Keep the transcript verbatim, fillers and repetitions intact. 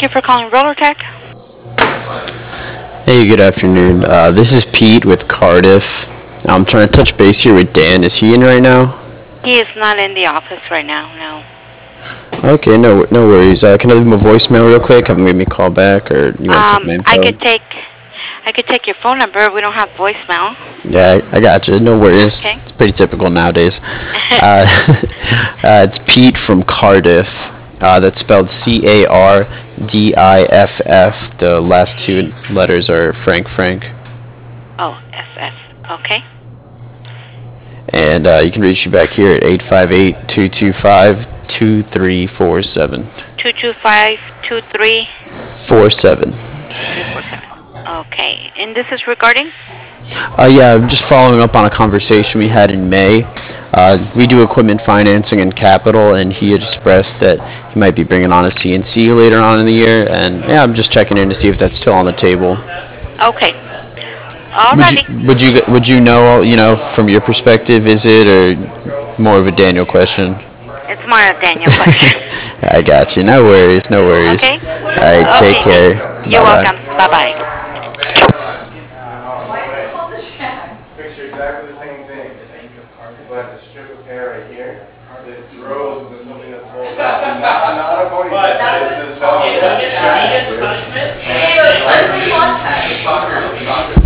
you for calling Rollertech. Hey, good afternoon. Uh, this is Pete with Cardiff. I'm trying to touch base here with Dan. Is he in right now? He is not in the office right now, no. Okay, no, no worries. Uh, can I leave him a voicemail real quick? Have him give me a call back, or you want to take Um, my I info? could take, I could take your phone number. We don't have voicemail. Yeah, I, I got you. No worries. Okay. It's pretty typical nowadays. Uh, uh, it's Pete from Cardiff. Uh, that's spelled C A R D I F F. The last two letters are Frank Frank. Oh, F F. Okay. And uh, you can reach me back here at eight five eight, two two five, two three four seven. Two two five two three Four seven. three four seven. Okay. And this is regarding? Uh, yeah, I'm just following up on a conversation we had in May. Uh, we do equipment financing and capital, and he had expressed that he might be bringing on a C N C later on in the year. And yeah, I'm just checking in to see if that's still on the table. Okay. Would you Alrighty. would you would you know you know from your perspective, is it, or more of a Daniel question? It's more a Daniel question. I got you. No worries. No worries. Okay? All right. Take Okay. care. You're Bye welcome. bye. Bye-bye. Picture exactly the same thing, but the strip of hair right here that grows into something that's more not, not a ponytail. It's this Okay, so just, he gets punishment. Soccer, soccer.